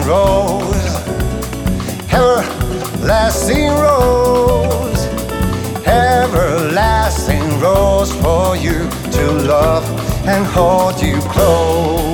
rose, everlasting rose, everlasting rose for you to love and hold you close.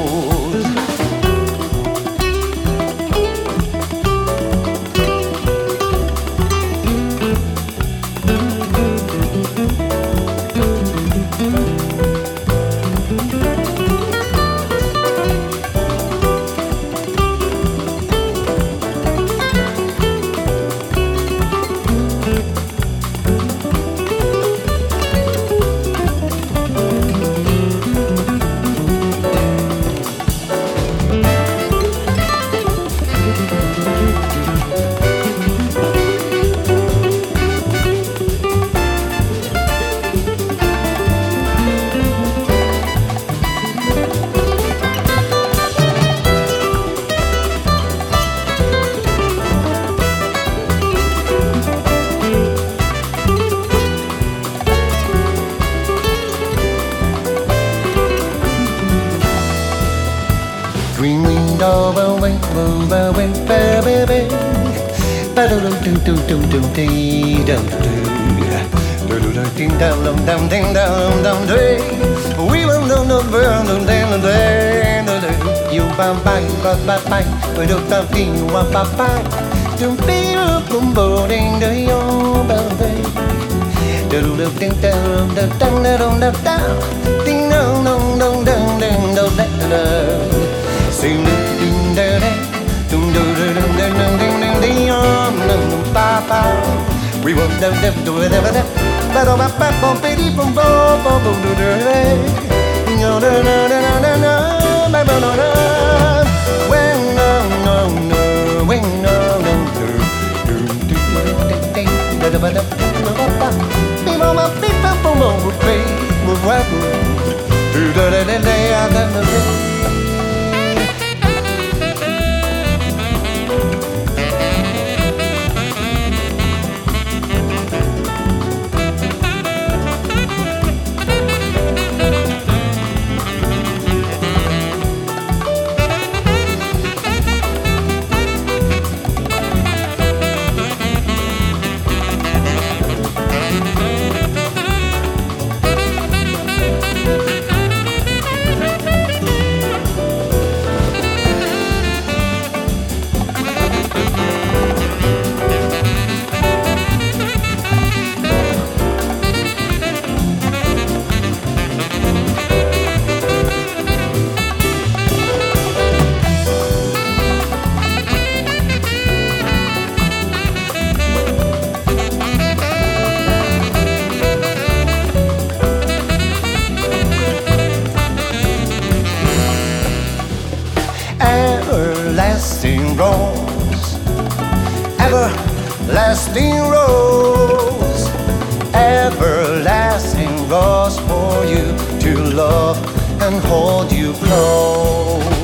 Green window, away, move away, baby. Ba do do do do do do dee dum do do do ding dum dum dum ding dum dum day. We will know no burn no day no day no day. You bye bye bye bye bye. We do the thing you want bye bye. Don't be a boom boarding the yo baby. Do do do ding dum dum dum dum dum dum. Ding dum dum dum dum dum dum dum. Sing ding da da, dum dum dum dum dum ding ding ding dum dum ba ba. We will dum dum do it ever that. Ba do ba ba bum bitty bum bum bum bum do do hey. No no no no no no no. Ba ba no no. When no no no when no no do do do ding ding da da ba da ba ba. Be mo ma be ba bum bum be be ba do da da da da da da. Everlasting rose, everlasting rose, everlasting rose for you to love and hold you close.